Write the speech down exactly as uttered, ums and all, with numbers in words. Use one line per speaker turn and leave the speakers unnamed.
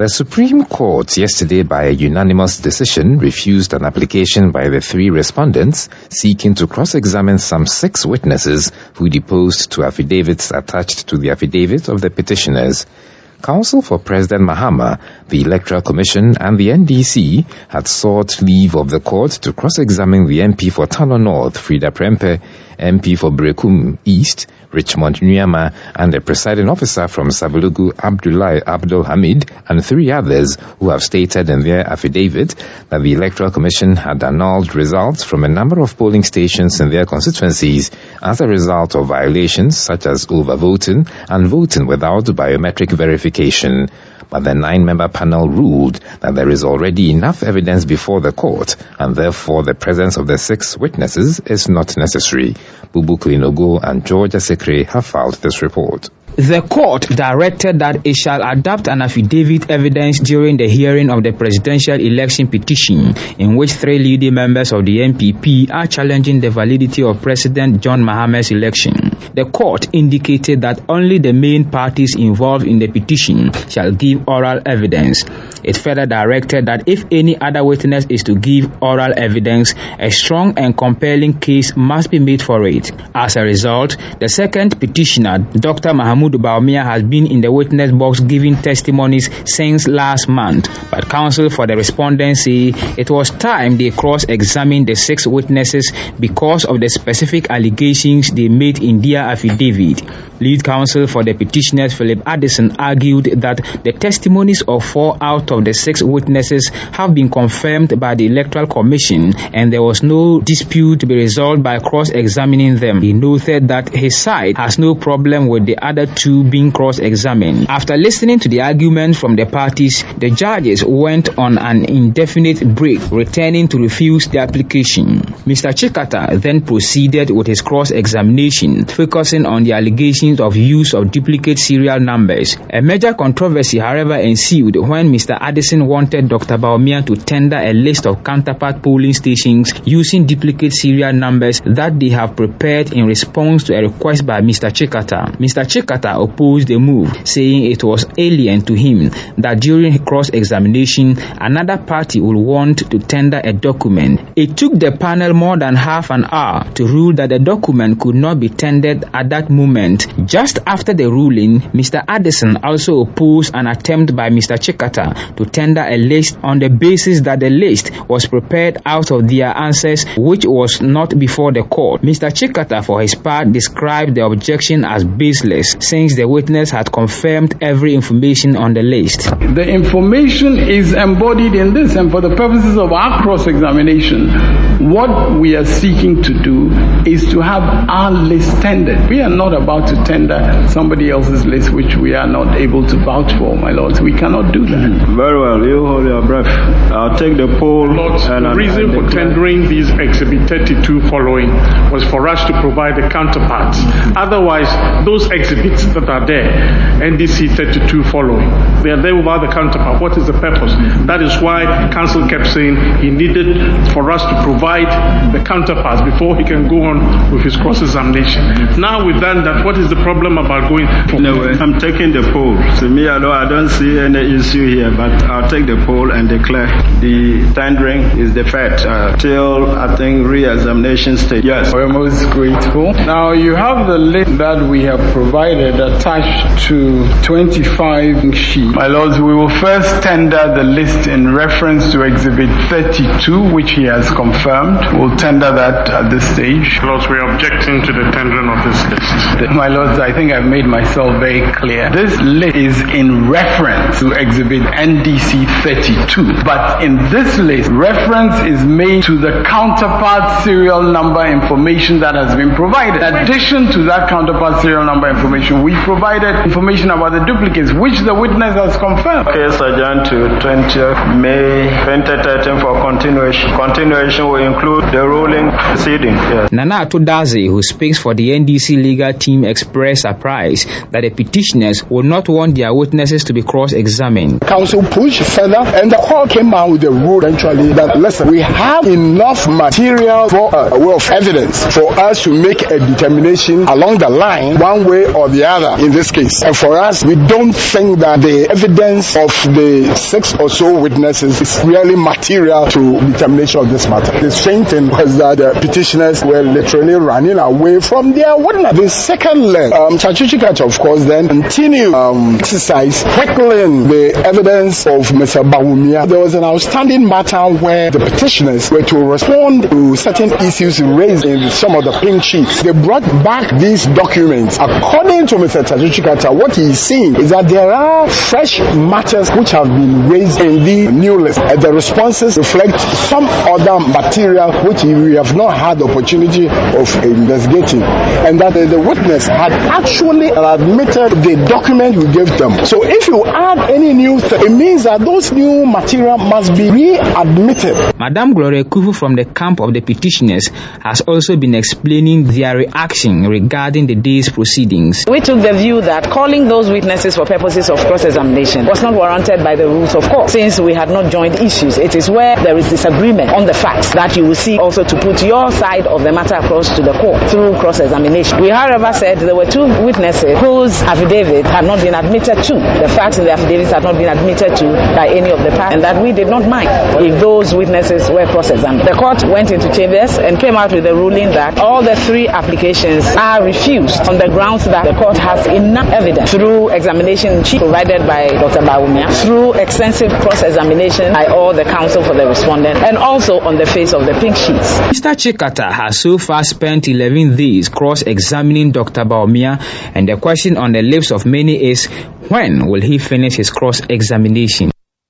The Supreme Court yesterday, by a unanimous decision, refused an application by the three respondents seeking to cross-examine some six witnesses who deposed to affidavits attached to the affidavit of the petitioners. Counsel for President Mahama, the Electoral Commission and the N D C had sought leave of the court to cross-examine the M P for Tano North, Frida Prempeh, M P for Brekum East, Richmond Nyama, and the presiding officer from Sabulugu, Abdullahi Abdul Hamid, and three others who have stated in their affidavit that the Electoral Commission had annulled results from a number of polling stations in their constituencies as a result of violations such as overvoting and voting without biometric verification. But the nine-member panel ruled that there is already enough evidence before the court, and therefore the presence of the six witnesses is not necessary. Bubu Klinogo and George Asekre have filed this report.
The court directed that it shall adopt an affidavit evidence during the hearing of the presidential election petition, in which three leading members of the N P P are challenging the validity of President John Mahama's election. The court indicated that only the main parties involved in the petition shall give oral evidence. It further directed that if any other witness is to give oral evidence, a strong and compelling case must be made for it. As a result, the second petitioner, Doctor Mahamudu Bawumia, has been in the witness box giving testimonies since last month. But counsel for the respondents say it was time they cross-examined the six witnesses because of the specific allegations they made in their affidavit. Lead counsel for the petitioners, Philip Addison, argued that the testimonies of four out of the six witnesses have been confirmed by the Electoral Commission and there was no dispute to be resolved by cross-examining them. He noted that his side has no problem with the other two being cross-examined. After listening to the arguments from the parties, the judges went on an indefinite break, returning to refuse the application. Mister Chikata then proceeded with his cross-examination, focusing on the allegations of use of duplicate serial numbers. A major controversy, however, ensued when Mister Addison wanted Doctor Bawumia to tender a list of counterpart polling stations using duplicate serial numbers that they have prepared in response to a request by Mister Chikata. Mister Chikata opposed the move, saying it was alien to him that during cross-examination, another party would want to tender a document. It took the panel more than half an hour to rule that the document could not be tendered at that moment. Just after the ruling, Mister Addison also opposed an attempt by Mister Chikata to tender a list on the basis that the list was prepared out of their answers, which was not before the court. Mister Chikata, for his part, described the objection as baseless, since the witness had confirmed every information on the list.
The information is embodied in this, and for the purposes of our cross-examination, what we are seeking to do is to have our list tendered. We are not about to tender somebody else's list which we are not able to vouch for, my lords. We cannot do that.
Very well, you hold your breath. I'll take the poll.
Lords,
and
the reason for tendering these Exhibit thirty-two following was for us to provide the counterparts. Otherwise, those exhibits that are there, N D C thirty-two following, they are there without the counterpart. What is the purpose? That is why counsel kept saying he needed for us to provide the counterparts before he can go on with his cross-examination. Now we've done that, what is the problem about going for?
No, I'm taking the poll. To me, I don't, I don't see any issue here, but I'll take the poll and declare the tendering is deferred uh, till, I think, re-examination stage. Yes.
We're most grateful. Now, you have the list that we have provided attached to twenty-five sheets. My lords, we will first tender the list in reference to Exhibit thirty-two, which he has confirmed. We'll tender that at this stage.
Lords, we are objecting to the tendering of this list.
My lords, I think I've made myself very clear. This list is in reference to Exhibit N D C thirty-two. But in this list, reference is made to the counterpart serial number information that has been provided. In addition to that counterpart serial number information, we provided information about the duplicates, which the witness has confirmed.
Case adjourned to twentieth May twenty thirteen for continuation. Continuation will include the ruling proceeding. Yes.
Nana Nana Atodaze, who speaks for the N D C legal team, expressed surprise that the petitioners would not want their witnesses to be cross-examined.
Council pushed further, and the court came out with a rule eventually that, listen, we have enough material for a way of evidence for us to make a determination along the line, one way or the other in this case. And for us, we don't think that the evidence of the six or so witnesses is really material to determination of this matter. The same thing was that the petitioners were literally running away from their witness. The second leg, um, Tachichikata, of course, then continued um, exercise heckling the evidence of Mister Bawumia. There was an outstanding matter where the petitioners were to respond to certain issues raised in some of the pink sheets. They brought back these documents. According to Mister Tachichikata, what he is saying is that there are fresh matters which have been raised in the new list. And the responses reflect some other material which we have not had the opportunity of investigating, and that the witness had actually admitted the document we gave them. So if you add any new thing, it means that those new material must be readmitted.
Madam Gloria Kufu from the camp of the petitioners has also been explaining their reaction regarding the day's proceedings.
We took the view that calling those witnesses for purposes of cross-examination was not warranted by the rules of court, since we had not joined issues. It is where there is disagreement on the facts that you will see also to put your side of the matter across to the court through cross-examination. We, however, said there were two witnesses whose affidavit had not been admitted to. The facts in the affidavits had not been admitted to by any of the parties, and that we did not mind if those witnesses were cross-examined. The court went into chambers and came out with a ruling that all the three applications are refused on the grounds that the court has enough evidence through examination provided by Doctor Bawumia, through extensive cross-examination by all the counsel for the respondent, and also on the face of the pink sheets.
Mister Chikata has so far spent eleven days cross-examining Doctor Bawumia, and the question on the lips of many is, when will he finish his cross-examination?